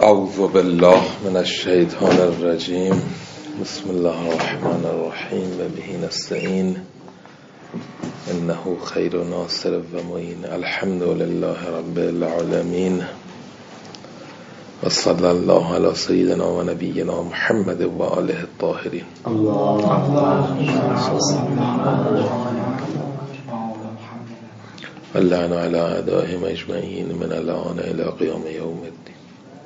اعوذ بالله من الشیطان الرجیم. بسم الله الرحمن الرحیم و به نستعین انه خیر ناصر و معین. الحمد لله رب العالمین و صلی الله علی سیدنا و نبینا محمد و آله الطاهرین. اللعن علی اعدائهم اجمعین من الان الی قیام یوم الدین.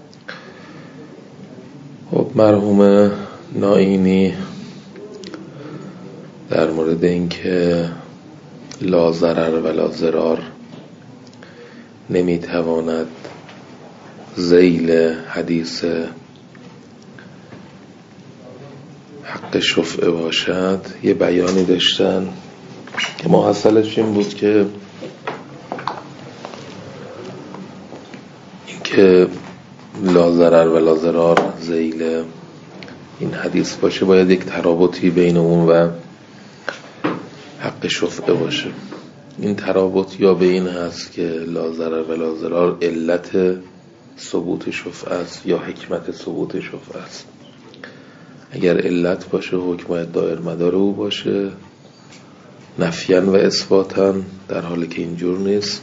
خب مرحوم نائینی در مورد اینکه لا ضرر ولا ضرار نمیتواند ذیل حدیث حق شفعه باشد یه بیانی داشتن که محصلش این بود که اینکه لا ضرر ولا ضرار ذیل این حدیث باشه باید یک ترابطی بین اون و حق شفعه باشه. این ترابط یا به این هست که لا ضرر ولا ضرار علت ثبوت شفعه است یا حکمت ثبوت شفعه است. اگر علت باشه حکم دایر مدار او باشه نفیاً و اثباتاً، در حالی که اینجور نیست.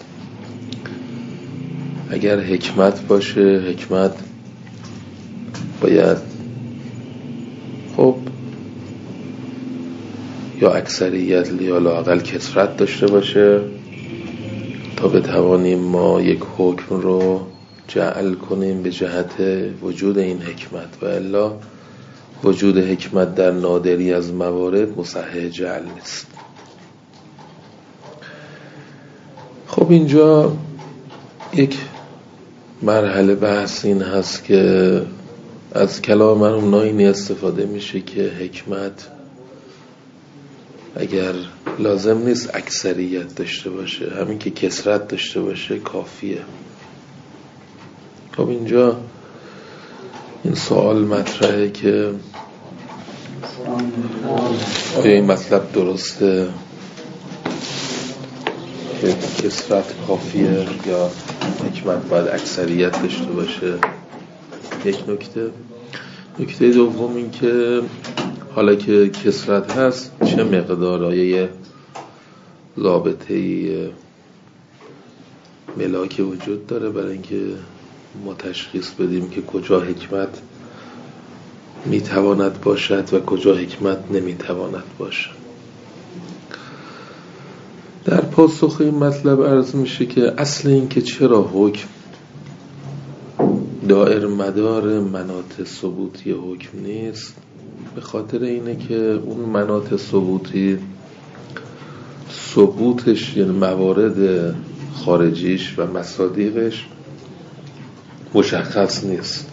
اگر حکمت باشه حکمت باید خب یا اکثریت یا لااقل کثرت داشته باشه تا بتوانیم ما یک حکم رو جعل کنیم به جهت وجود این حکمت، و الا وجود حکمت در نادری از موارد مصحح جعل نیست. خب اینجا یک مرحله بحث این هست که از کلام مرحوم نائینی استفاده میشه که حکمت اگر لازم نیست اکثریت داشته باشه، همین که کثرت داشته باشه کافیه. خب اینجا این سوال مطرحه که آیا این مطلب درسته که کثرت کافیه یا حکمت باید اکثریت داشته باشه؟ یک نکته دوم این که حالا که کثرت هست چه مقدار آیه ضابطه‌ای ملاک وجود داره برای اینکه ما تشخیص بدیم که کجا حکمت میتواند باشد و کجا حکمت نمیتواند باشد. در پاسخ این مطلب عرض میشه که اصل این که چرا حکم دائر مدار مناط ثبوتی حکم نیست، به خاطر اینه که اون مناط ثبوتی ثبوتش یعنی موارد خارجیش و مصادیقش مشخص نیست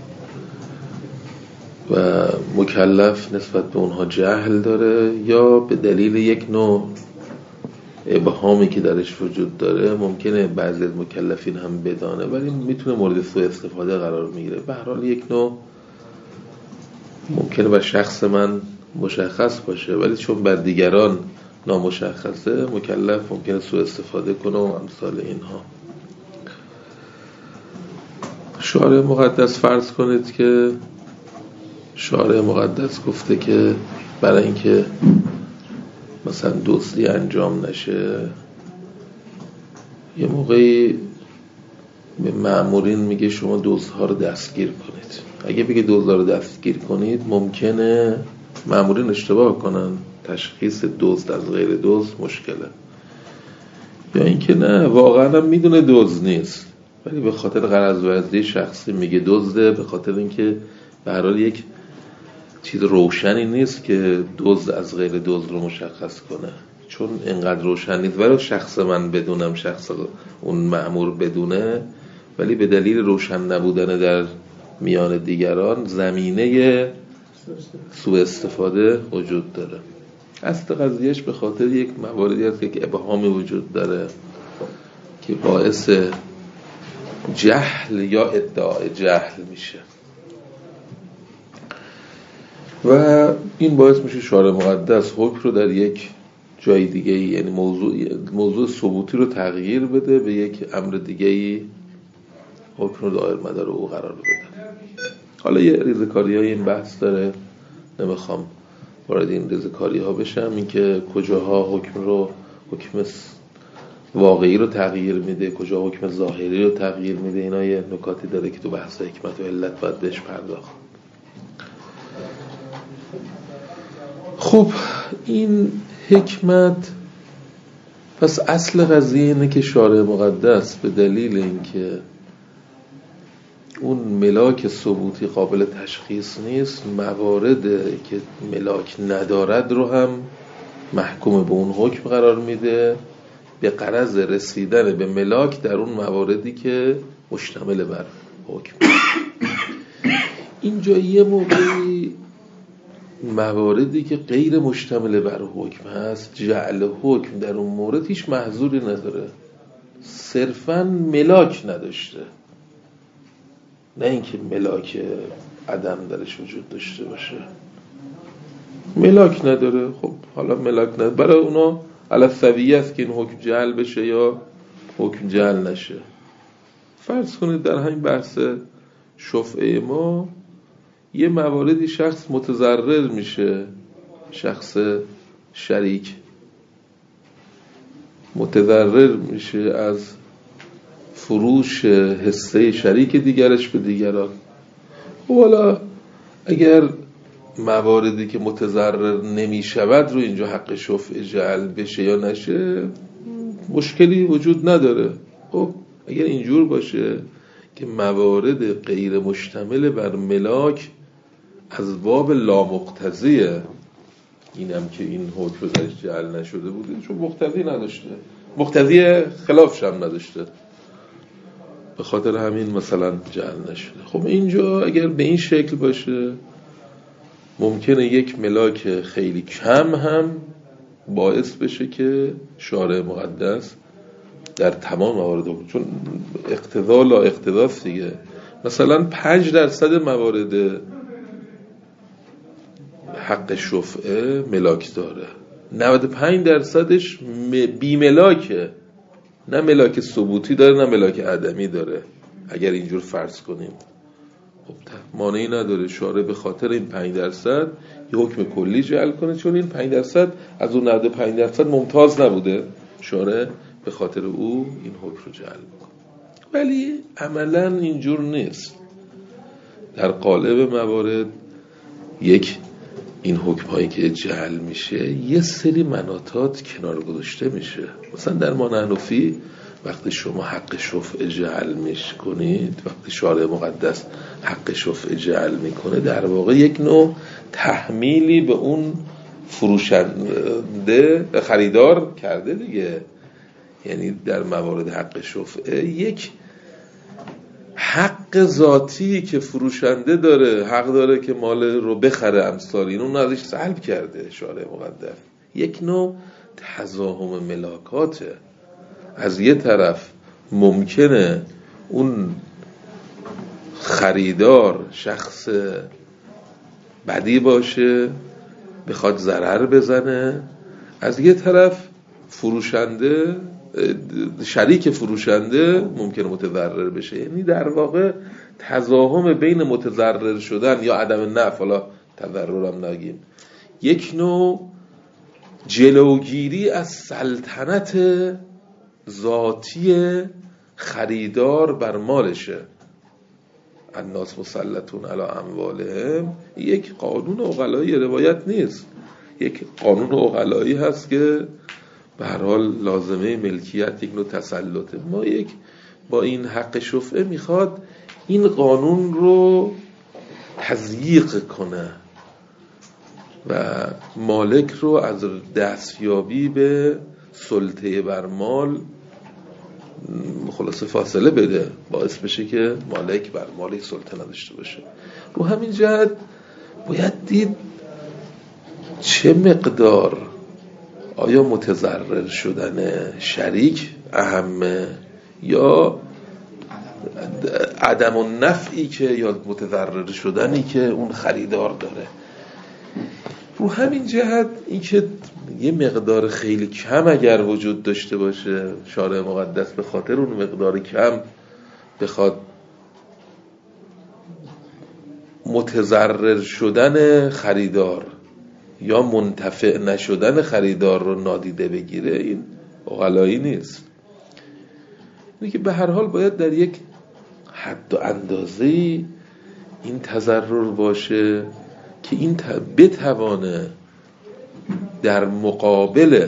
و مکلف نسبت به اونها جهل داره، یا به دلیل یک نوع ابهامی که درش وجود داره ممکنه بعضی از مکلفین هم بدانه ولی میتونه مورد سوء استفاده قرار میگیره. به هر حال یک نوع ممکنه بر شخص من مشخص باشه ولی چون بر دیگران نامشخصه مکلف ممکنه سوء استفاده کنه و امثال اینها. شارع مقدس فرض کنید که شارع مقدس گفته که برای اینکه مثلا دزدی انجام نشه یه موقعی به مأمورین میگه شما دزدها رو دستگیر کنید. اگه بگه دزدها رو دستگیر کنید ممکنه مأمورین اشتباه کنن، تشخیص دزد از غیر دزد مشکله. یا اینکه نه واقعا هم میدونه دزد نیست ولی به خاطر غرض ورزی شخصی میگه دزده، به خاطر اینکه به هر حال یک چیز روشنی نیست که دزد از غیر دزد رو مشخص کنه. چون اینقدر روشن نیست ولی شخص من بدونم، شخص اون مأمور بدونه، ولی به دلیل روشن نبودن در میان دیگران زمینه سوء استفاده وجود داره. اصل قضیهش به خاطر یک مواردی هست که ابهامی وجود داره که باعث جهل یا ادعای جهل میشه و این باعث میشه شارع مقدس حکم رو در یک جای دیگه، یعنی موضوع ثبوتی رو تغییر بده، به یک امر دیگه حکم رو دایر مدار او قرار بده. حالا یه ریزکاری های این بحث داره، نمیخوام وارد این ریزکاری ها بشم، این که کجاها حکم واقعی رو تغییر میده، کجا حکم ظاهری رو تغییر میده، اینا یه نکاتی داره که تو بحث حکمت و علت باید بهش پرداخت. خب این حکمت، پس اصل قضیه اینه که شارع مقدس به دلیل اینکه اون ملاک ثبوتی قابل تشخیص نیست، موارد که ملاک ندارد رو هم محکوم به اون حکم قرار میده به غرض رسیدن به ملاک در اون مواردی که مشتمل بر حکم. اینجا یه موقعی مواردی که غیر مشتمل بر حکم هست، جعل حکم در اون مورد هیچ محظوری نداره، صرفاً ملاک نداشته، نه اینکه ملاک عدم درش وجود داشته باشه. ملاک نداره، خب حالا ملاک نداره، برای اونا علالسویه است که این حکم جعل بشه یا حکم جعل نشه. فرض کنید در همین بحث شفعه ما یه مواردی شخص متضرر میشه، شخص شریک متضرر میشه از فروش حصه شریک دیگرش به دیگران. حالا اگر مواردی که متضرر نمیشود رو اینجا حق شفع جعل بشه یا نشه مشکلی وجود نداره. خب اگر اینجور باشه که موارد غیر مشتمل بر ملاک از باب لامقتضیه، اینم که این حکم درش جعل نشده بوده چون مقتضی نداشته، مقتضی خلافش هم نداشته، به خاطر همین مثلا جعل نشده. خب اینجا اگر به این شکل باشه ممکنه یک ملاک خیلی کم هم باعث بشه که شارع مقدس در تمام موارد، چون اقتضا لا اقتضاست دیگه، مثلا 5% موارد حق شفعه ملاک داره، 95%ش بی ملاکه، نه ملاک ثبوتی داره نه ملاک عدمی داره. اگر اینجور فرض کنیم خب مانعی نداره شارع به خاطر این 5% یه حکم کلی جعل کنه، چون این 5% از اون 95% ممتاز نبوده، شارع به خاطر او این حکم رو جعل کنه. ولی عملا اینجور نیست. در قالب موارد یک این حکم هایی که جعل میشه یه سری مناطات کنار گذاشته میشه. مثلا در ما حنفی وقتی شما حق شفع جعل میکنید، وقتی شارع مقدس حق شفع جعل میکنه، در واقع یک نوع تحمیلی به اون فروشنده خریدار کرده دیگه. یعنی در موارد حق شفع یک حق ذاتی که فروشنده داره، حق داره که مال رو بخره امثال این، اون ازش سلب کرده شارع مقدس. یک نوع تزاحم ملاکاته. از یه طرف ممکنه اون خریدار شخص بدی باشه بخواد ضرر بزنه، از یه طرف فروشنده شریک فروشنده ممکنه متضرر بشه. یعنی در واقع تزاحم بین متضرر شدن یا عدم نفع، حالا تضرر هم نگیم، یک نوع جلوگیری از سلطنت ذاتی خریدار بر مالشه. الناس مسلطون علی اموالهم یک قانون عقلایی روایت نیست، یک قانون عقلایی هست که به هر حال لازمه ملکیت یک نوع تسلطه. ما یک با این حق شفعه میخواد این قانون رو تضییق کنه و مالک رو از دستیابی به سلطه بر مال خلاصه فاصله بده، باعث بشه که مالک بر مالک سلطه نداشته باشه. رو همین جهت باید دید چه مقدار، آیا متضرر شدن شریک اهمه یا عدم النفعی که یا متضرر شدنی که اون خریدار داره. رو همین جهت این که یه مقدار خیلی کم اگر وجود داشته باشه، شارع مقدس به خاطر اون مقدار کم بخواد متضرر شدن خریدار یا منتفع نشدن خریدار رو نادیده بگیره، این عقلایی نیست. اینه که به هر حال باید در یک حد و اندازه‌ای این تضرر باشه که این بتوانه در مقابل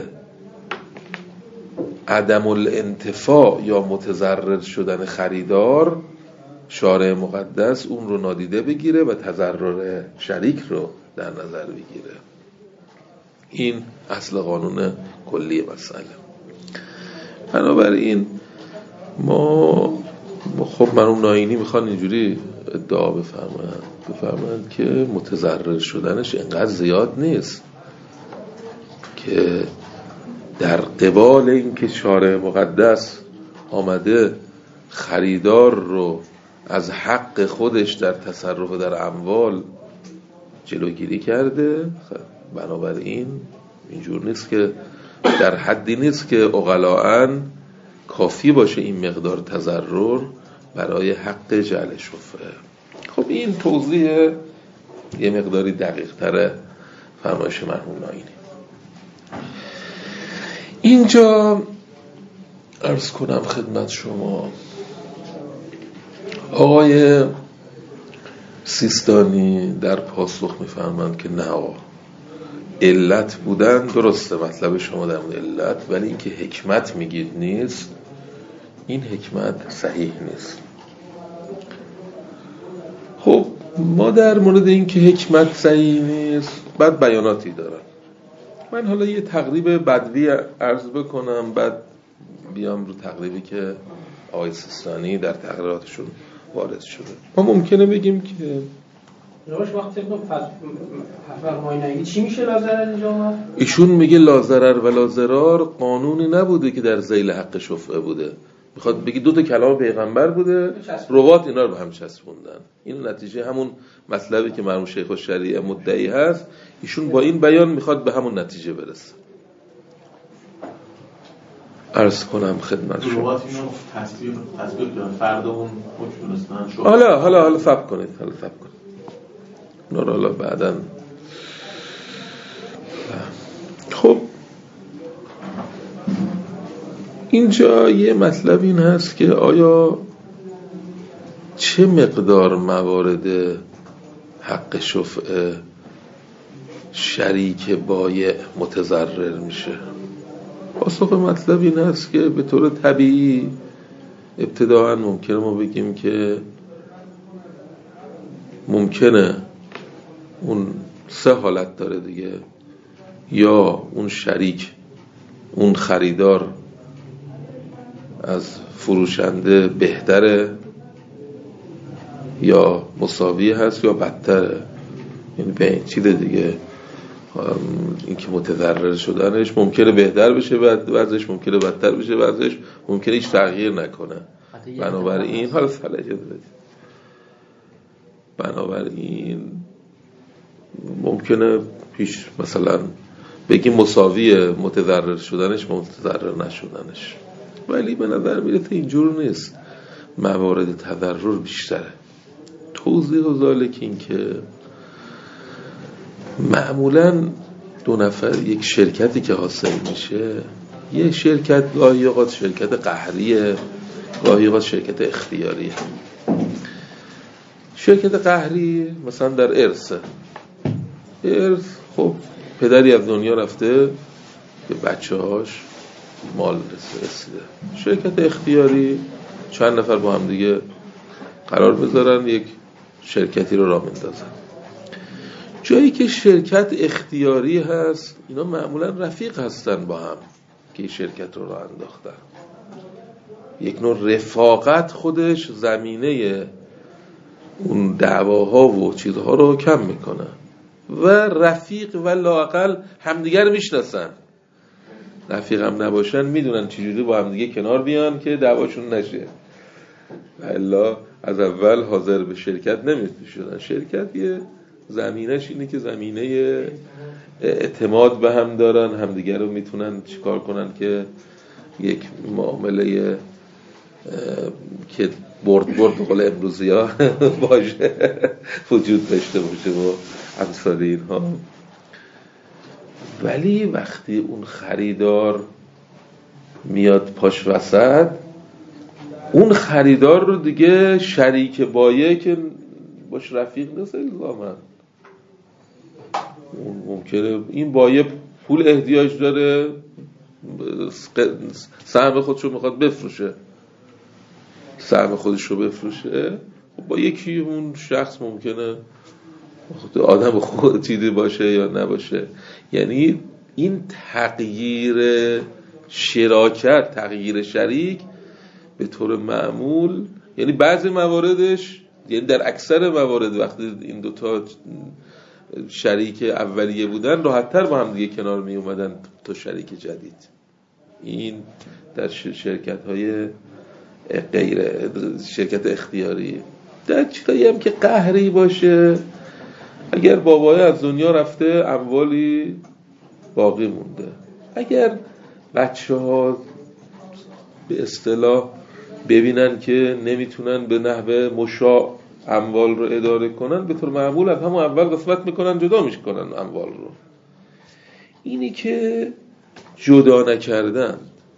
عدم الانتفاع یا متضرر شدن خریدار شارع مقدس اون رو نادیده بگیره و تضرر شریک رو در نظر بگیره. این اصل قانون کلی مسئله. بنابراین ما خب مرحوم ناینی میخوان اینجوری ادعا بفرمایند که متضرر شدنش اینقدر زیاد نیست که در قبال این که شارع مقدس آمده خریدار رو از حق خودش در تصرف در اموال جلوگیری کرده. بنابراین اینجور نیست که در حدی نیست که عقلاً کافی باشه این مقدار تضرر برای حق جعل شفعه. خب این توضیح یه مقداری دقیق تره فرمایش مرحوم ناینی. اینجا عرض کنم خدمت شما آقای سیستانی در پاسخ میفرمند که نه آقا، علت بودن درسته مطلب شما در مورد علت، ولی اینکه حکمت میگید نیست، این حکمت صحیح نیست. خب ما در مورد اینکه حکمت صحیح نیست بعد بیاناتی دارم. من حالا یه تقریب بدوی عرض بکنم، بعد بیام رو تقریبی که آقای سیستانی در تقریراتشون وارد شده. ما ممکنه بگیم که روش وقتی فرمایید چی میشه لازرر اینجا؟ ایشون میگه لازرر و لازرار قانونی نبوده که در ذیل حق شفعه بوده. میخواد بگی دو تا کلام پیغمبر بوده، روات اینا رو به هم چسبوندن. این نتیجه همون مطلبی که مرحوم شیخ الشریعه مدعی هست، ایشون با این بیان میخواد به همون نتیجه برسه. عرض کنم خدمت شما روات اینا تصویب کردن فردمون حکم دونستن شد. حالا فهم کنید. اونا رو حالا بعداً. خب اینجا یه مطلب این هست که آیا چه مقدار موارد حق شفعه شریک بایع متضرر میشه؟ پاسخ مطلب این هست که به طور طبیعی ابتداعاً ممکنه ما بگیم که ممکنه اون سه حالت داره دیگه، یا اون شریک، اون خریدار از فروشنده بهتره یا مساوی هست یا بدتره. این به این چیده دیگه، این که متضرر شدنش ممکنه بهتر بشه، وضعش ممکنه بدتر بشه، وضعش ممکنه هیچ تغییر نکنه. بنابراین حالا بنابراین ممکنه پیش مثلا بگیم مساویه متضرر شدنش با متضرر نشدنش، ولی به نظر میرسه اینجور نیست، موارد تضرر بیشتره. توضیح و ذالک این که معمولاً دو نفر یک شرکتی که حاصل میشه، یه شرکت گاهی اوقات شرکت قهریه، گاهی اوقات شرکت اختیاریه. شرکت قهری مثلا در ارث، خب پدری از دنیا رفته به بچه‌هاش مال رسیده. شرکت اختیاری چند نفر با هم دیگه قرار بذارن یک شرکتی رو راه میندازن. جایی که شرکت اختیاری هست اینا معمولا رفیق هستن با هم که شرکت رو راه انداختن. یک نوع رفاقت خودش زمینه اون دعواها و چیزها رو کم میکنه و رفیق و لااقل همدیگر میشناسن. رفیق هم نباشن میدونن چجوری با همدیگه کنار بیان که دعواشون نشه، الا از اول حاضر به شرکت نمیشدن. شرکت یه زمینش اینه که زمینه اعتماد به هم دارن، همدیگر رو میتونن چیکار کنن که یک معامله که برد به قول امروزی ها باشه وجود داشته باشه و امثال اینها. ولی وقتی اون خریدار میاد پاش وسط، اون خریدار رو دیگه شریک بایع که باش رفیق نیست الزاماً. ممکنه این بایع پول احتیاج داره، سهم خودشو میخواد بفروشه، سهم خودشو بفروشه، با یکی اون شخص ممکنه آدم خود چیزی باشه یا نباشه. یعنی این تغییر شراکت، تغییر شریک به طور معمول، یعنی بعضی مواردش، یعنی در اکثر موارد وقتی این دوتا شریک اولیه بودن راحت‌تر با هم دیگه کنار می اومدن تا شریک جدید. این در شرکت‌های غیر شرکت اختیاری. در چیزایی هم که قهری باشه، اگر بابای از دنیا رفته اموالی باقی مونده، اگر بچه‌ها به اصطلاح ببینن که نمیتونن به نحو مشاع اموال رو اداره کنن، به طور معمول از همون اول قسمت میکنن، جدا میکنن اموال رو. اینی که جدا نکردن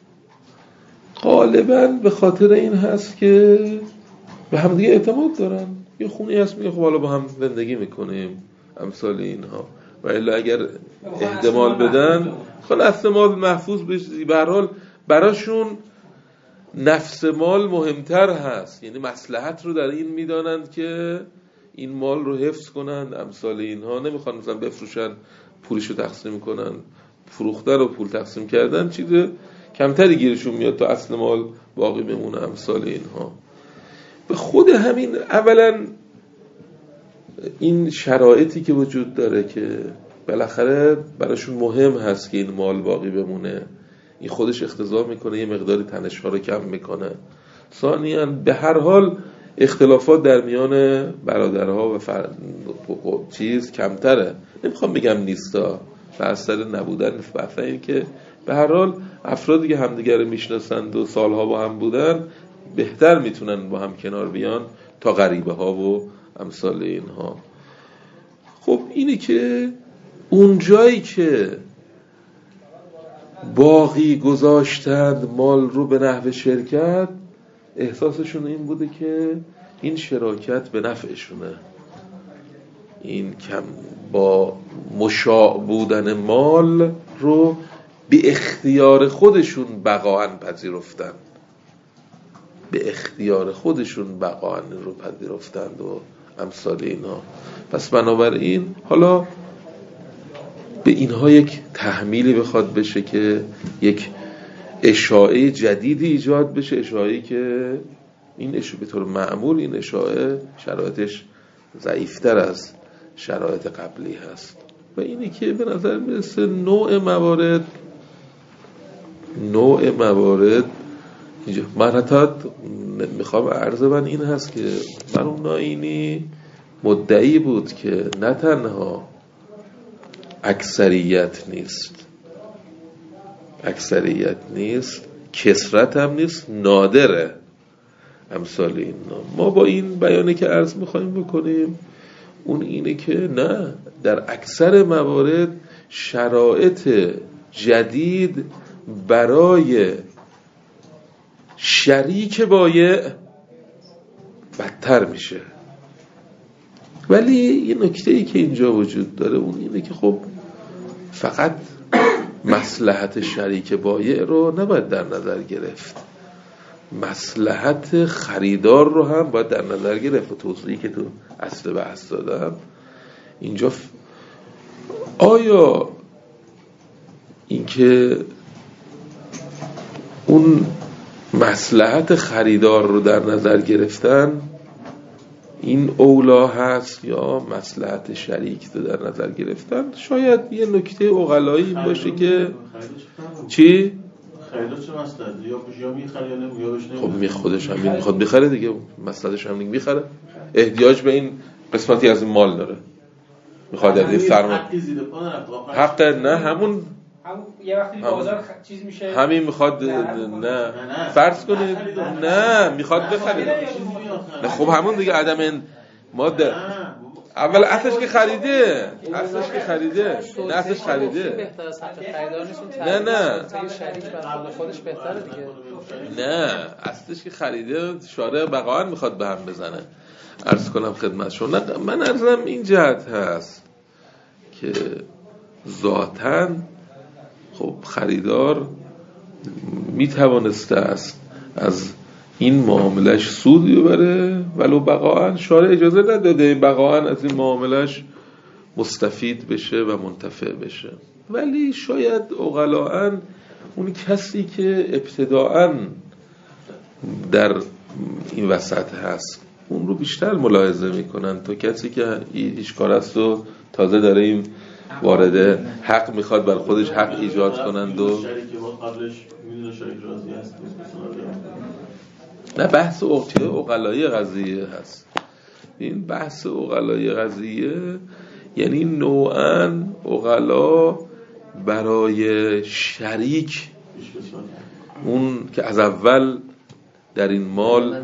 غالباً به خاطر این هست که به هم دیگه اعتماد دارن. یه خونی هست میگه خب حالا با هم زندگی میکنیم، امثال اینها. و الا اگر احتمال بدن خب اصل مال محفوظ بشه. به هر حال براشون نفس مال مهمتر هست، یعنی مصلحت رو در این میدانند که این مال رو حفظ کنند، امثال اینها. نمیخوان مثلا بفروشن پولشو تقسیم کنن، فروختن و پول تقسیم کردن چیز کمتری گیرشون میاد تا اصل مال باقی بمونه، امثال اینها. به خود همین اولا این شرایطی که وجود داره که بالاخره براشون مهم هست که این مال باقی بمونه، این خودش اقتضا میکنه یه مقداری تنش‌ها رو کم میکنه. ثانیاً به هر حال اختلافات در میان برادرها و چیز کمتره. نمیخوام بگم نیستا، به اثر نبودن نیست، بحث این که به هر حال افرادی که همدیگر رو میشناسند و سالها با هم بودن بهتر میتونن با هم کنار بیان تا غریبه ها و امثال اینها. خب اینی که اون جایی که باقی گذاشتند مال رو به نحو شرکت، احساسشون این بوده که این شراکت به نفعشونه، این کم با مشاع بودن مال رو به اختیار خودشون بقاءً پذیرفتن، به اختیار خودشون بقاءً رو پذیرفتند و امثال اینا. پس بنابراین حالا به اینها یک تحمیلی بخواد بشه که یک اشاعه جدیدی ایجاد بشه، اشاعه‌ای که این به طور معمول این اشاعه شرایطش ضعیفتر از شرایط قبلی هست. و اینی که به نظر میرسه نوع موارد اینجا مرتبط میخوام عرض من این هست که مرحوم نائینی مدعی بود که نه تنها اکثریت نیست، کثرت هم نیست، نادره، امثال این. ما با این بیانی که عرض میخوایم بکنیم اون اینه که نه، در اکثر موارد شرایط جدید برای شریک بایع بدتر میشه. ولی یه نکته‌ای که اینجا وجود داره اون اینه که خب فقط مصلحت شریک بایع رو نباید در نظر گرفت، مصلحت خریدار رو هم باید در نظر گرفت. و توضیحی که تو اصل بحث دادم اینجا آیا اینکه اون مصلحت خریدار رو در نظر گرفتن این اولا هست یا مصلحت شریک رو در نظر گرفتن؟ شاید یه نکته عقلایی باشه که چی؟ خریدار چه مصلحتی؟ یا میخره یا نمیخره؟ خب خودش هم میخواد بخره دیگه، مصلحتش هم میخره، احتیاج به این قسمتی از این مال داره، میخواد از این سرمایه حق نه همون یه وقتی بازار چیز میشه همین میخواد نه فرض کنید نه میخواد بخرید نه خب همون دیگه عدم ما اول اصلش که خریده نه اصلش خریده بهتر از حق خریدار نیست نه شریک بر خودش بهتره دیگه نه اصلش که خریده شارع بقاً میخواد به هم بزنه. عرض کنم خدمت شما من عرضم این جهت هست که ذاتاً خب خریدار میتوانسته است از این معاملش سود ببره ولو بقاً شارع اجازه نداده بقاً از این معاملش مستفید بشه و منتفع بشه، ولی شاید عقلاً اون کسی که ابتداءً در این وسط هست اون رو بیشتر ملاحظه میکنن تا کسی که هیچ کار است و تازه داره این وارده حق میخواد بر خودش حق ایجاد کنند و نه بحث عقلایی قضیه هست. این بحث عقلایی قضیه یعنی نوعاً عقلا برای شریک اون که از اول در این مال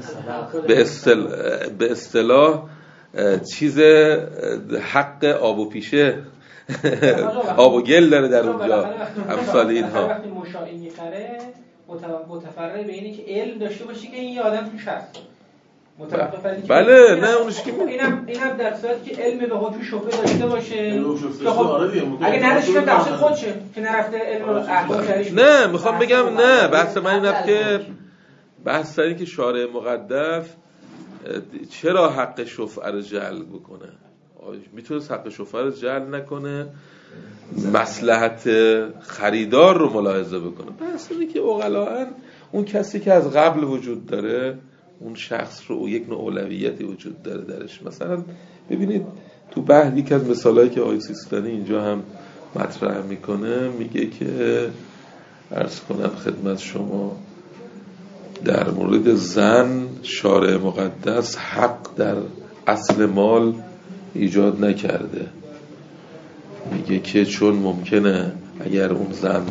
به اصطلاح چیز حق آب و پیشه آب و گل داره در اونجا امثال اینها. وقتی مشاعی میخره متفرع به اینه که علم داشته باشی که این یه آدم توش هست بله نه اونش که اینم در صورتی که علم به حکم شبهه داشته باشه اگه نداشته در صورت خودشه که نرفته علم احکام شرعی نه میخوام بگم نه بحث من اینه که بحث این که شارع مقدس چرا حق شفعه رو جعل بکنه، میتونه حق شفعه رو جعل نکنه مصلحت خریدار رو ملاحظه بکنه. بحث اینه که عقلاً اون کسی که از قبل وجود داره اون شخص رو یک نوع اولویتی وجود داره درش. مثلا ببینید تو بحث یک از مثالایی که آقای سیستانی اینجا هم مطرح میکنه میگه که عرض کنم خدمت شما در مورد زن شارع مقدس حق در اصل مال ایجاد نکرده. میگه که چون ممکنه اگر اون زن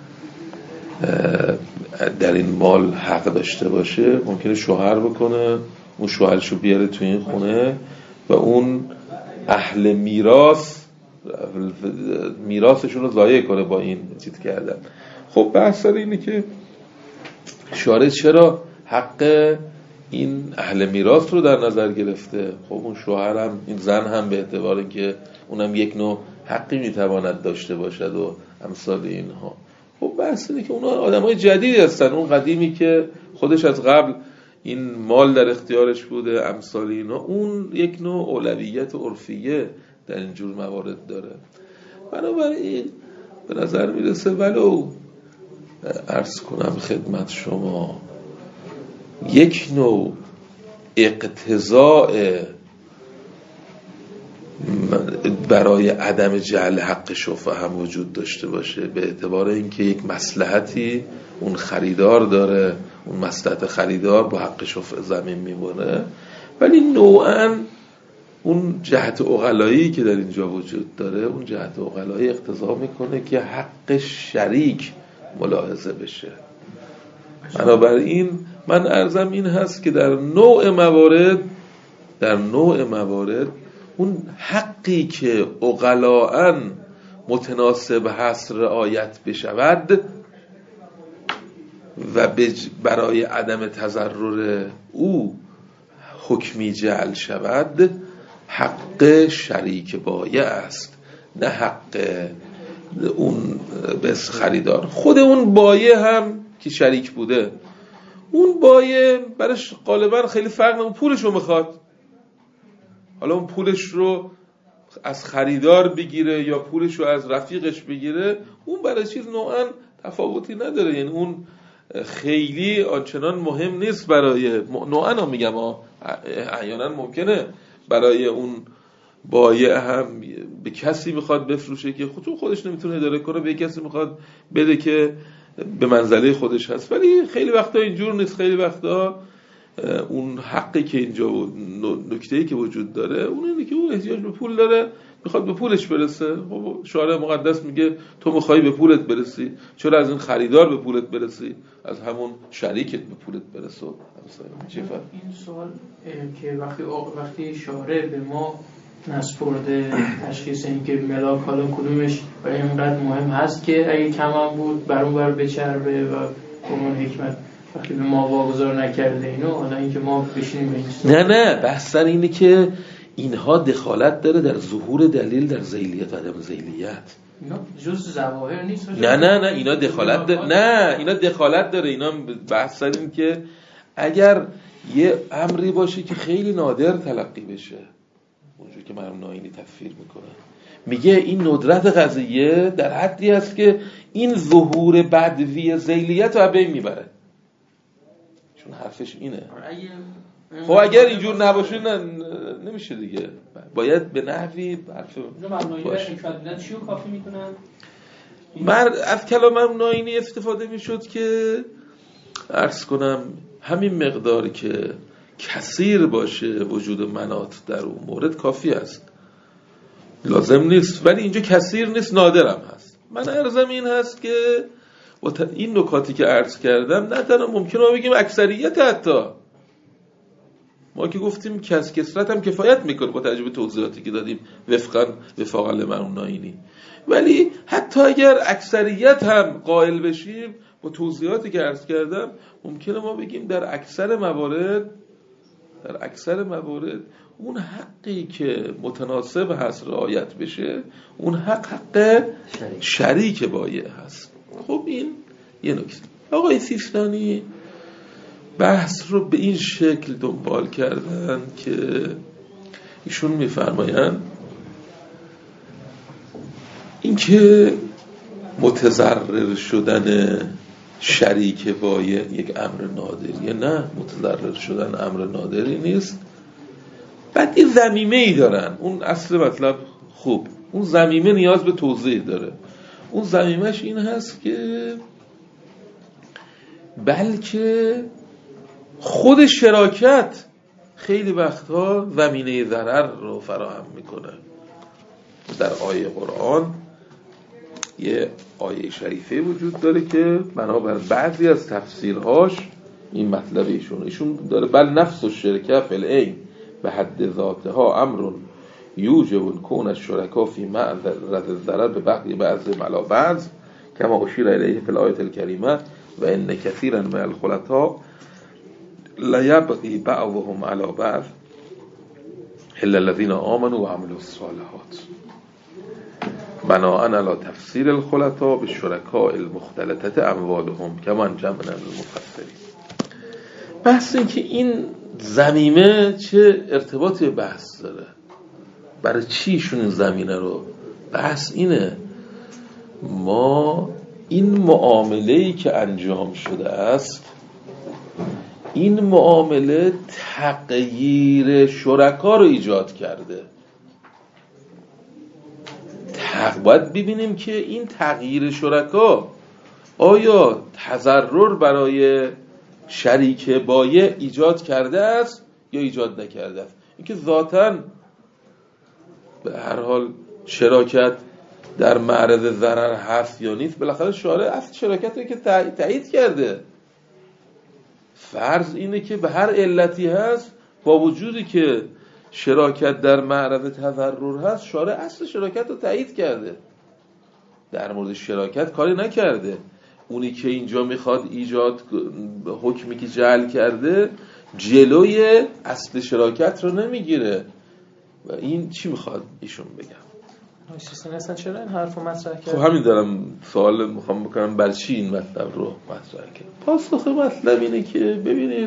در این مال حق داشته باشه ممکنه شوهر بکنه اون شوهرشو بیاره تو این خونه و اون اهل میراثشون رو ضایع کنه با این چیز کردن. خب بحث اینه که شارع چرا حق این اهل میراث رو در نظر گرفته؟ خب اون شوهر هم این زن هم به اعتبار که اونم یک نوع حقی میتواند داشته باشد و امثال اینها. خب بحث اینه که اونا آدمای جدیدی هستن، اون قدیمی که خودش از قبل این مال در اختیارش بوده امثال اینا اون یک نوع اولویت عرفیه در این جور موارد داره. بنابراین به نظر میرسه ولو عرض کنم خدمت شما یک نوع اقتضاء برای عدم جعل حق شفعه هم وجود داشته باشه به اعتبار اینکه یک مصلحتی اون خریدار داره، اون مصلحت خریدار با حق شفعه زمین میمونه، ولی نوعاً اون جهت عقلایی که در اینجا وجود داره اون جهت عقلایی اقتضا میکنه که حق شریک ملاحظه بشه. بنابراین من عرضم این هست که در نوع موارد اون حقی که عقلاً متناسب هست رعایت بشود و برای عدم تضرر او حکمی جعل شود حق شریک بایع است، نه حق اون بس خریدار. خود اون بایع هم که شریک بوده اون بایع برش غالبا خیلی فرق نمیکنه، پولش رو میخواد، حالا اون پولش رو از خریدار بگیره یا پولش رو از رفیقش بگیره اون برای چیز نوعا تفاوتی نداره، یعنی اون خیلی آنچنان مهم نیست برای نوعا میگم احیانا ممکنه برای اون بایع هم به کسی میخواد بفروشه که خودش نمیتونه اداره کنه، به کسی میخواد بده که به منزله خودش هست، ولی خیلی وقتا اینجور نیست. خیلی وقتا اون حقی که اینجا نکته‌ای که وجود داره اون اینه که اون احتیاج به پول داره، میخواد به پولش برسه. خب شارع مقدس میگه تو میخوای به پولت برسی، چرا از این خریدار به پولت برسی، از همون شریکت به پولت برسه. این سوال که وقتی شارع به ما نسپرده تشخیص این که ملاک حالا کدومش برای اینقدر مهم هست که اگه کم هم بود بر اون بر بچربه و اون حکمت وقتی به ما واگذار نکرده اینو، حالا اینکه ما بشینیم به این نه بحث سر اینه که اینها دخالت داره در ظهور دلیل در ذیلیت و عدم ذیلیت. اینا جز ظواهر نیست. نه اینا دخالت داره. نه اینا دخالت داره. اینا بحث سر این که اگر یه امری باشه که خیلی نادر تلقی بشه، اونجوری که مرحوم ناینی تفسیر میکنه، میگه این ندرت قضیه در حدی است که این ظهور بدوی ذیلیت رو بین میبره. چون حرفش اینه. خب اگر اینجور نباشه نمیشه دیگه، باید به نحوی حرف باشه. چیو کافی میکنن؟ از کلام ناینی استفاده میشد که عرض کنم همین مقداری که کثیر باشه وجود منات در اون مورد کافی است، لازم نیست. ولی اینجا کثیر نیست، نادرم هست. من عرضم این هست که این نکاتی که عرض کردم نه تنها ممکنه ما بگیم اکثریت، حتی ما که گفتیم کثرت هم کفایت میکنه با توجه به توضیحاتی که دادیم وفقا لمرحوم ناینی. ولی حتی اگر اکثریت هم قائل بشیم با توضیحاتی که عرض کردم، ممکنه ما بگیم در اکثر موارد اون حقی که متناسب هست رعایت بشه، اون حق شریک بایع هست. خب این یه نکته. آقای سیستانی بحث رو به این شکل دنبال کردن که ایشون میفرمایند این که متضرر شدن شریک بایع یک امر نادریه. نه، متضرر شدن امر نادری نیست. بعد یه ضمیمه ای دارن. اون اصل مطلب خوب، اون ضمیمه نیاز به توضیح داره. اون ضمیمش این هست که بلکه خود شراکت خیلی وقتها زمینه ضرر رو فراهم میکنه. در آیه قرآن یه آیه شریفه وجود داره که بنابر بعضی از تفسیرهاش این مطلب ایشون داره بل نفس الشرکه فی العین به حد ذاتها امر یوجب کون الشرکا فی معرض الضرر به بقی بعض علی بعض کما اشیر الیه فی الآیه الکریمه و ان کثیرا من الخلطاء لیبغی بعضهم علی بعض الا الذین آمنوا و عملوا الصالحات بناء علی تفسیر الخلطاء بالشرکاء المختلطه اموالهم کما جمعنا المفسرین. بحث این که این ضمیمه چه ارتباطی بحث داره، برای چیشون این زمینه رو بحث اینه ما این معامله‌ای که انجام شده است، این معامله تغییر شرکا رو ایجاد کرده. باید ببینیم که این تغییر شرکا آیا تضرر برای شریک بایع ایجاد کرده است یا ایجاد نکرده است. اینکه ذاتاً به هر حال شراکت در معرض ضرر هست یا نیست، بالاخره شارع اصل شراکت رو که تایید کرده. فرض اینه که به هر علتی هست، با وجودی که شراکت در معرض تضرر هست، شارع اصل شراکت رو تایید کرده، در مورد شراکت کاری نکرده. اونی که اینجا میخواد ایجاد حکمی که جعل کرده جلوی اصل شراکت رو نمیگیره. و این چی میخواد ایشون بگم؟ اصلا چرا این حرف رو مطرح کرد؟ خب همین دارم سوال میخوام بکنم، برای چی این مطلب رو مطرح کرد. پاسخ مطلب اینه که ببینید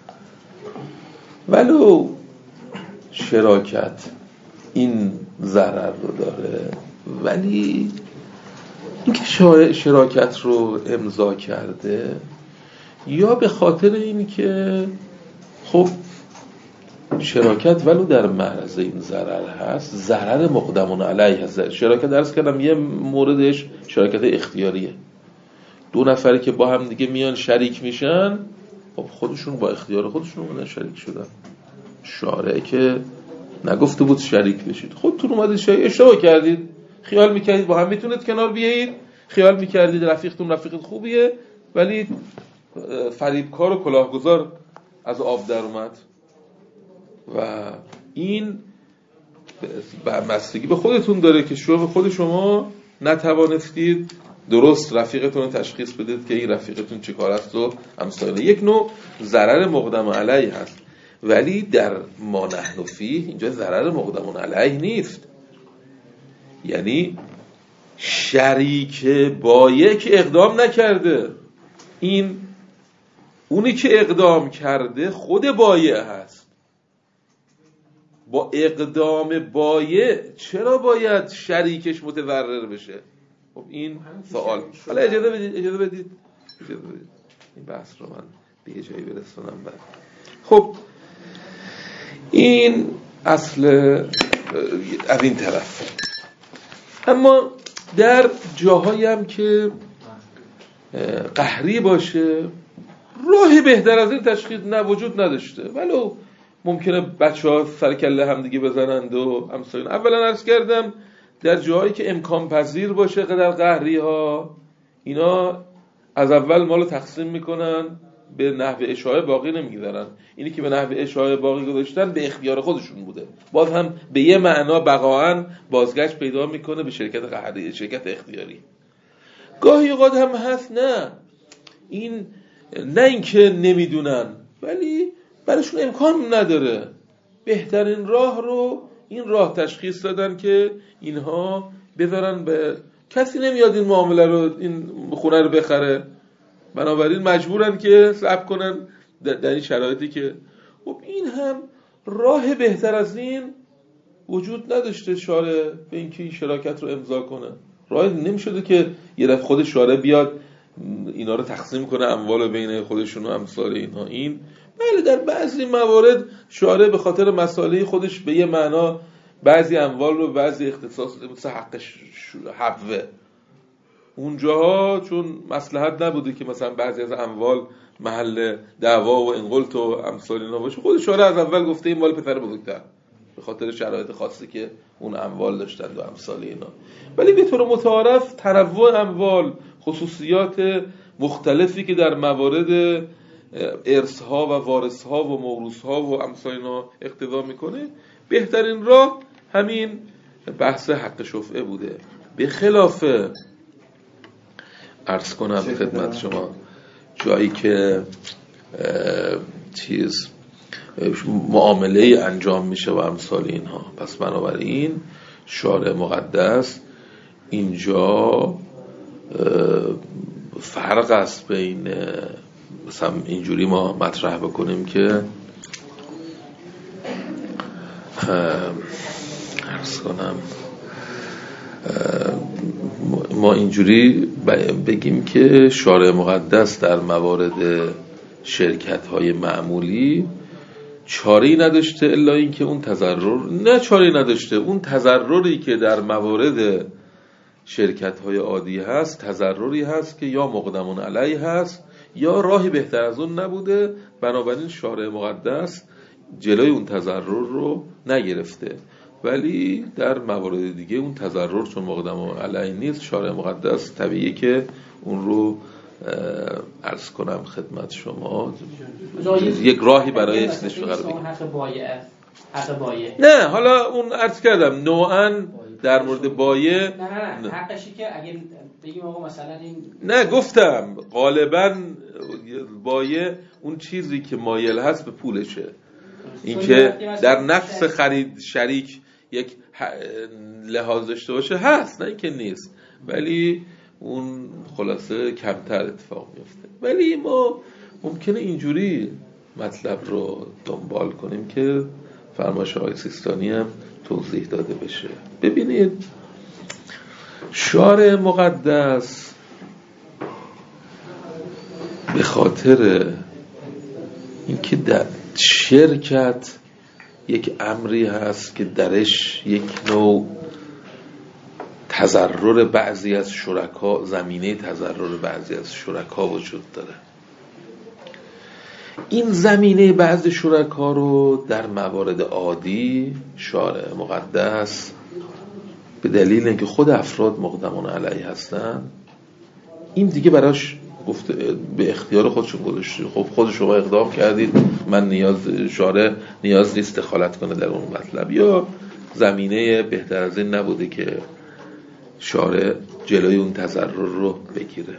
ولو شراکت این ضرر رو داره، ولی اینکه شراکت رو امضا کرده یا به خاطر این که خب شراکت ولو در معرض این ضرر هست، ضرر مقدمون علیه هست. شراکت درست کردم یه موردش شراکت اختیاریه، دو نفری که با هم دیگه میان شریک میشن، خب خودشون با اختیار خودشون اومدن شریک شدن. شارع که نگفته بود شریک بشید. خودتون اومدید شریک، اشتباه کردید، خیال میکردید با هم میتونید کنار بیایید، خیال میکردید رفیقتون رفیق خوبیه، ولی فریبکار و کلاهگذار از آب در اومد. و این بستگی به خودتون داره که شما به خود شما نتوانستید درست رفیقتون رو تشخیص بدید که این رفیقتون چه کار است و امثال. یک نوع ضرر مقدم علیه هست، ولی در ما نحن فیه اینجا ضرر مقدم علیه نیست. یعنی شریک بایع که اقدام نکرده، این اونی که اقدام کرده خود بایع هست. با اقدام بایع چرا باید شریکش متضرر بشه؟ خب این سوال. حالا اجازه بدید این بحث رو من به یه جایی برسونم بعد. خب این اصل از این طرف. اما در جاهایی هم که قهری باشه راه بهتر از این تشخیص وجود نداشته، ولو ممکنه بچه‌ها سر کله هم دیگه بزنند و امثال. اولا عرض کردم در جاهایی که امکان پذیر باشه در قهری ها، اینا از اول مالو تقسیم میکنن، به نحو اشاعه باقی نمیگذارن. اینی که به نحو اشاعه باقی گذاشتن به اختیار خودشون بوده، باز هم به یه معنا بقاعاً بازگشت پیدا میکنه به شرکت قهری، شرکت اختیاری. گاهی اوقات هم هست نه اینکه نمیدونن، ولی براشون امکان نداره. بهترین راه رو این راه تشخیص دادن که اینها بذارن به کسی نمیاد این معامله رو، این خونه رو بخره، بنابراین مجبورن که صبر کنن در این شرایطی که خب این هم راه بهتر از این وجود نداشته شارع به اینکه این شراکت رو امضا کنه. راه نمیشده که یه دفعه خود شارع بیاد اینا رو تقسیم کنه اموال بین خودشون و امثال اینها. این بله در بعضی موارد شارع به خاطر مسائل خودش به یه معنا بعضی اموال رو بعضی اختصاص مثل حق حبوه اونجاها چون مصلحت نبوده که مثلا بعضی از اموال محل دعوا و انقلت و امثال اینا باشه، خود شارع از اول گفته این مال پدر بزرگتر به خاطر شرایط خاصی که اون اموال داشتند و امثال اینا. ولی به طور متعارف تنوع اموال، خصوصیات مختلفی که در موارد ارث‌ها و وارث‌ها و موروث‌ها و امثال اینا اقتضا میکنه، بهترین راه همین بحث حق شفعه بوده. به خلاف عرض کنم خدمت شما جایی که معامله انجام میشه و امثال اینها، پس بنابراین شارع مقدس اینجا فرق است بین مثلا اینجوری ما مطرح بکنیم که عرض کنم ما اینجوری بگیم که شارع مقدس در موارد شرکت‌های معمولی چاره‌ای نداشته الا اینکه اون چاره‌ای نداشته، اون تضرری که در موارد شرکت‌های عادی هست تضرری هست که یا مقدمون علیه هست یا راهی بهتر از اون نبوده، بنابراین شارع مقدس جلوی اون تضرر رو نگرفته. ولی در موارد دیگه اون تضرر چون مقدمون علیه نیست، شارع مقدس طبیعیه که اون رو عرض کنم خدمت شما یک راهی برای استش قرار بگیره. حق بایع نه حالا اون عرض کردم نوعاً در مورد بایع نه حقشی که اگه بگیم آقا مثلا این نه گفتم غالباً بایع اون چیزی که مایل هست به پولشه، این که در نفس خرید شریک یک لحاظ داشته باشه هست، نه اینکه نیست، ولی اون خلاصه کمتر اتفاق میفته. ولی ما ممکنه اینجوری مطلب رو دنبال کنیم که فرمایش آقای سیستانی هم توضیح داده بشه. ببینید شارع مقدس به خاطر اینکه در شرکت یک امری هست که درش یک نوع تضرر بعضی از شرکا، زمینه تضرر بعضی از شرکا وجود داره، این زمینه بعض شرکا رو در موارد عادی شارع مقدس به دلیل اینکه خود افراد مقدمون علیه هستن این دیگه براش گفته به اختیار خودشون گذاشته. خب خود شما اقدام کردید، من شارع نیاز نیست دخالت کنه در اون مطلب، یا زمینه بهتر از این نبوده که شارع جلوی اون تضرر رو بگیره.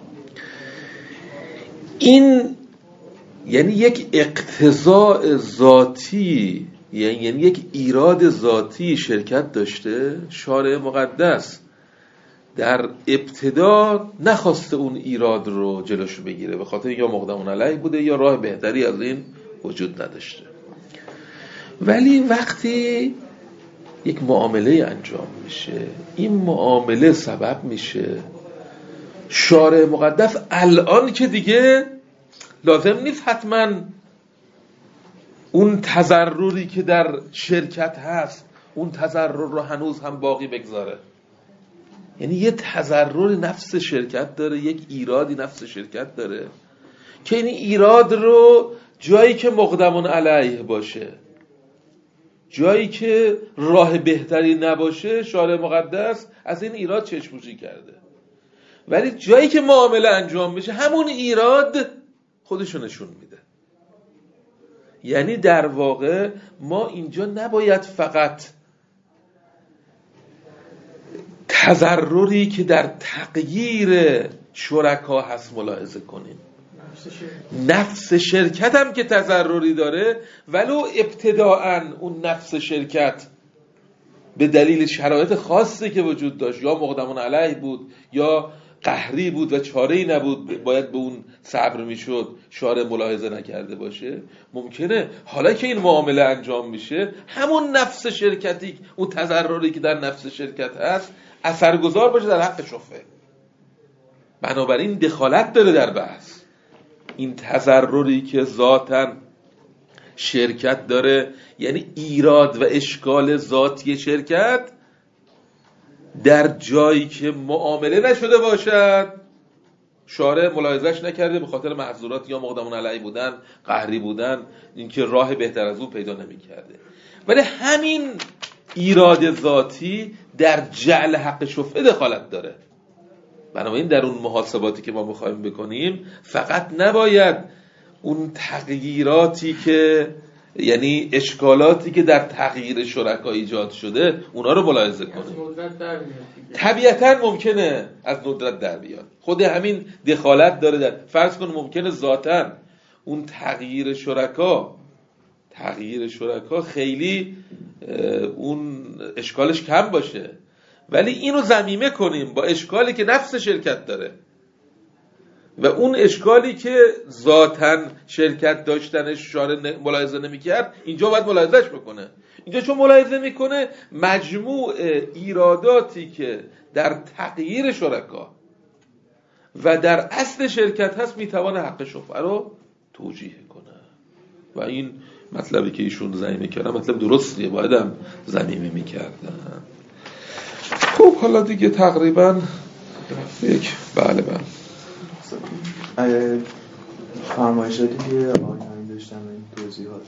این یعنی یک اقتضاء ذاتی، یعنی یک ایراد ذاتی شرکت داشته. شارع مقدس در ابتدا نخواسته اون ایراد رو جلوشو بگیره، به خاطر یا مقدمون علیه بوده یا راه بهتری از این وجود نداشته. ولی وقتی یک معامله انجام میشه، این معامله سبب میشه شارع مقدس الان که دیگه لازم نیست حتما اون تضرری که در شرکت هست اون تضرر رو هنوز هم باقی بگذاره. یعنی یه تضرر نفس شرکت داره، یک ایرادی نفس شرکت داره که این ایراد رو جایی که مقدمون علیه باشه، جایی که راه بهتری نباشه، شارع مقدس از این ایراد چشم‌پوشی کرده. ولی جایی که معامله انجام بشه همون ایراد خودشو نشون میده. یعنی در واقع ما اینجا نباید فقط تضرری که در تغییر شرکا هست ملاحظه کنیم. نفس شرکت هم که تضرری داره، ولو ابتداءً اون نفس شرکت به دلیل شرایط خاصی که وجود داشت، یا مقدمون علیه بود یا قهری بود و چاره‌ای نبود، باید به اون صبر میشد، شارع ملاحظه نکرده باشه، ممکنه حالا که این معامله انجام میشه همون نفس شرکتی، اون تضرری که در نفس شرکت هست اثرگذار باشه در حق شفعه. بنابراین دخالت داره در بحث. این تضرری که ذاتاً شرکت داره، یعنی ایراد و اشکال ذاتی شرکت، در جایی که معامله نشده باشد شارع ملاحظهش نکرده به خاطر محظورات یا مقدمون علیه بودن، قهری بودن، اینکه راه بهتر از اون پیدا نمی‌کرده. ولی همین ایراد ذاتی در جعل حق شفعه دخالت داره. بنابراین در اون محاسباتی که ما می‌خوایم بکنیم فقط نباید اون تغییراتی که، یعنی اشکالاتی که در تغییر شرکا ایجاد شده اونا رو ملاحظه کنیم. طبیعتاً ممکنه از ندرت در بیاد. خود همین دخالت داره در، فرض کن ممکنه ذاتاً اون تغییر شرکا خیلی اون اشکالش کم باشه، ولی اینو ضمیمه کنیم با اشکالی که نفس شرکت داره و اون اشکالی که ذاتاً شرکت داشتنش شارع ملاحظه نمی‌کرد، اینجا باید ملاحظهش بکنه. اینجا چون ملاحظه میکنه مجموع ایراداتی که در تغییر شرکا و در اصل شرکت هست میتوانه حق شفعه رو توجیه کنه. و این مطلبی که ایشون ضمیمه کردن مطلب درستیه، باید هم ضمیمه میکردن. خب حالا دیگه تقریبا بله فرمایشاتی که آقایان داشتن این توضیحاتی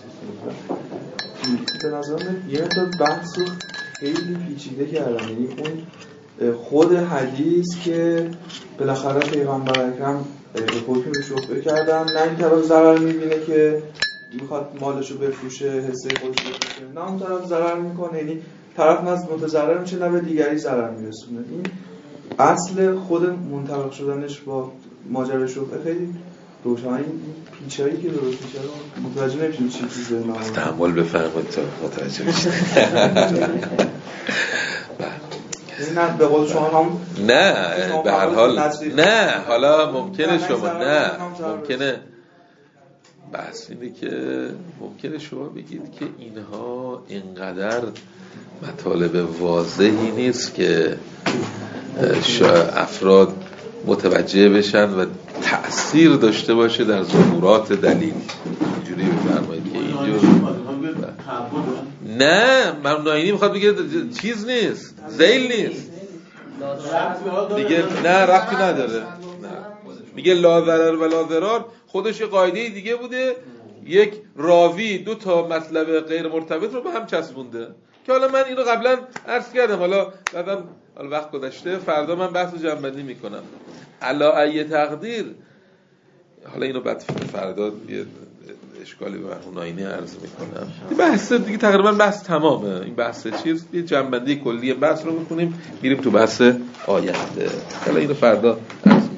که به نظرم یه مقدار بحث رو خیلی پیچیده کردن. یعنی اون خود حدیث که بالاخره پیغمبر اکرم حکمی رو شفعه کردن، نه این طرف ضرر میبینه که میخواد مالشو بفروشه، حصه خودش بفروشه، نه اون طرف ضرر میکنه، یعنی طرف نه متضرر میشه نه به دیگری ضرر میرسونه. این اصل خود منطبق شدنش با ماجرای شفعه خیلی روشن. این پیچایی که درست میشه رو متوجه نمیشیم چی چیزه نامه از تحمل بفرمایید تا متوجه بشید. نه به قول شما هم نه به هر حال نه، حالا ممکنه شما نه ممکنه بحث اینه که ممکنه شما بگید که اینها اینقدر مطالب واضحی نیست که افراد متوجه بشن و تأثیر داشته باشه در ظهورات دلیل. اینجوری بفرمایید که اینجور نه، من ناینی میخواد بگه چیز نیست، ذیل نیست دیگه، نه ربطی نداره. میگه لا ضرر و لا ضرار، خودش یه قاعده دیگه بوده، یک راوی 2 تا مطلب غیر مرتبط رو به هم چسبونده که حالا من اینو قبلا عرض کردم، حالا بعدم وقت گذشته فردا من بحث جنبندی میکنم. علا ای تقدیر، حالا اینو بعد فردا یه اشکالی به مرحوم ناینی عرض میکنم. این بحث دیگه تقریبا بحث تمامه. این بحث چیز یه جنبندی کلی بحث رو میکنیم، میریم تو بحث آینده. حالا اینو فردا عرض